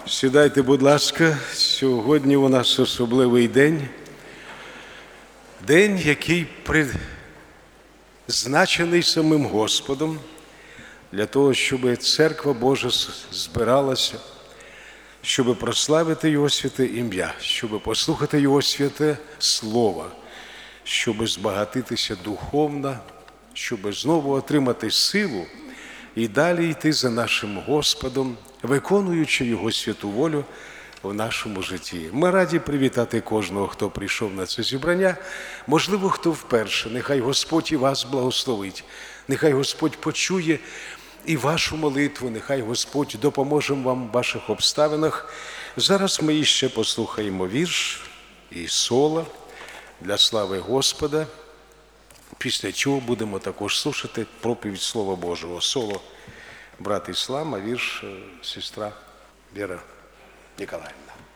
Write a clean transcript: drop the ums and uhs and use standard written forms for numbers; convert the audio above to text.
Сідайте, будь ласка, сьогодні у нас особливий день. День, який призначений самим Господом для того, щоб Церква Божа збиралася, щоб прославити Його святе ім'я, щоб послухати Його святе Слово, щоб збагатитися духовно, щоб знову отримати силу і далі йти за нашим Господом, виконуючи Його святу волю в нашому житті. Ми раді привітати кожного, хто прийшов на це зібрання. Можливо, хто вперше. Нехай Господь і вас благословить. Нехай Господь почує і вашу молитву. Нехай Господь допоможе вам в ваших обставинах. Зараз ми іще послухаємо вірш і соло для слави Господа. Після чого будемо також слухати проповідь Слова Божого. Соло брат Іслам, а вірш сестра Віра Ніколаївна.